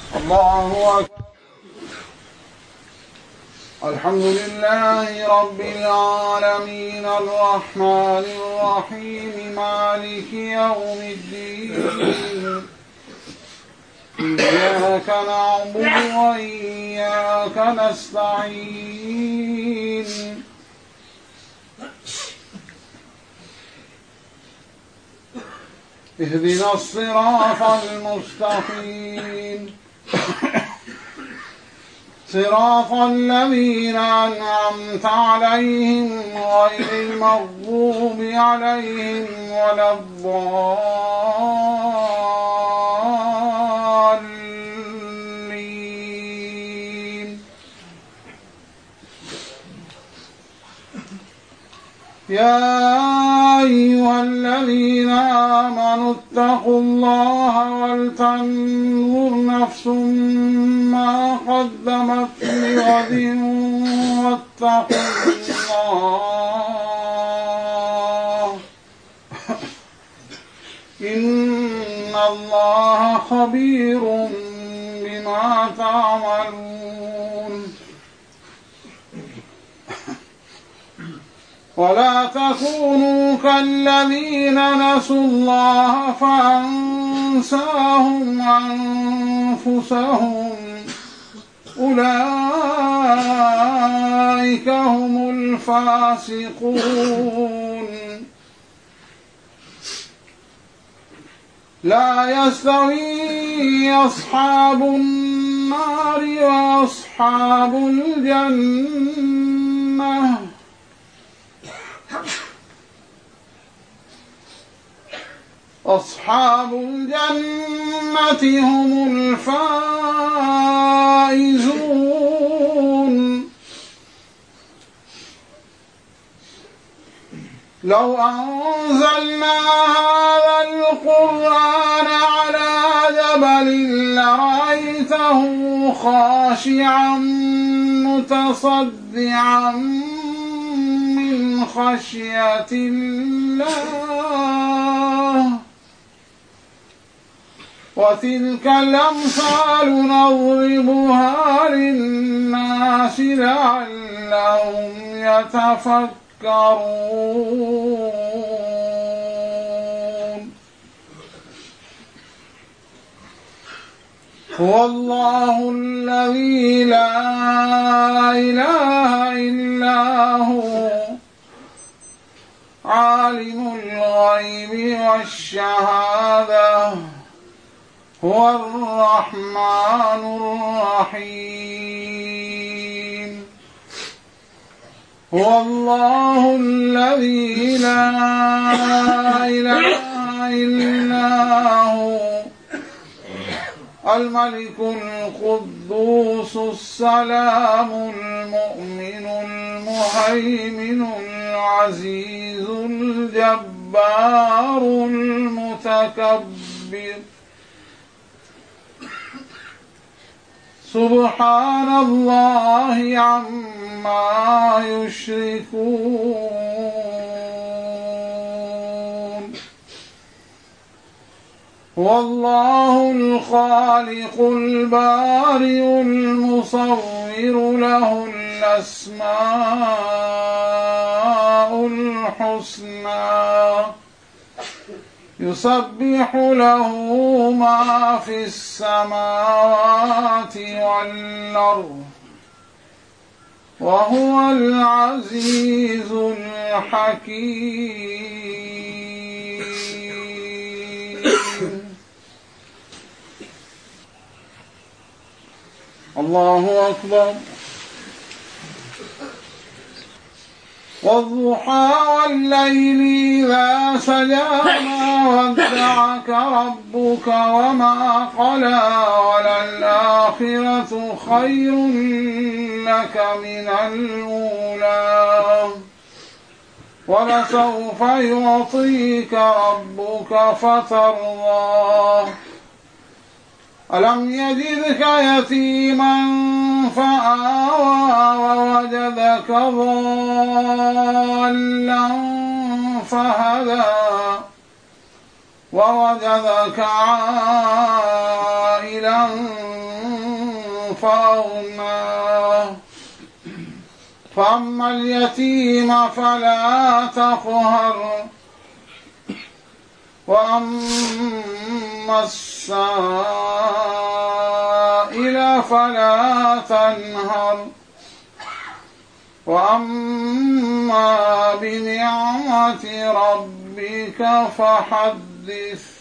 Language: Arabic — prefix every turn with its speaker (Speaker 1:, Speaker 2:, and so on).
Speaker 1: الله أكبر. الحمد لله رب العالمين الرحمن الرحيم مالك يوم الدين. إياك نعبد وإياك نستعين. اهدنا الصراط المستقيم صراط الذين أنعمت عليهم غير المغضوب عليهم ولا الضالين. يا أيها الذين آمنوا اتقوا الله ولتنظر نفس ما قدمت لغد واتقوا الله إن الله خبير بما تعملون. ولا تكونوا كالذين نسوا الله فأنساهم أنفسهم أولئك هم الفاسقون. لا يستوي أصحاب النار وأصحاب الجنة أصحاب الجنة هم الفائزون. لو أنزلنا هذا القرآن على جبل لرأيته خاشعا متصدعا من خشية الله. وتلك الأمثال نضربها للناس لعلهم يتفكرون. هو الله الذي لا إله إلا هو عالم الغيب والشهادة هو الرحمن الرحيم. هو الله الذي لا إله إلا هو الملك القدوس السلام المؤمن المهيمن العزيز الجبار المتكبر. سبحان الله عما يشركون. والله الخالق البارئ المصور له الأسماء الحسنى يسبح له ما في السماوات والأرض وهو العزيز الحكيم. الله أكبر. والضحى والليل إذا سجى ما ودعك ربك وما قلى وللآخرة خير لك من الأولى ولسوف يعطيك ربك فترضى. ألم يجدك يتيما فآوى ووجدك ضالا فهدى ووجدك عائلا فأغنى فأما اليتيم فلا تقهر وأما السائل فلا تنهر وأما بنعمة ربك فحدث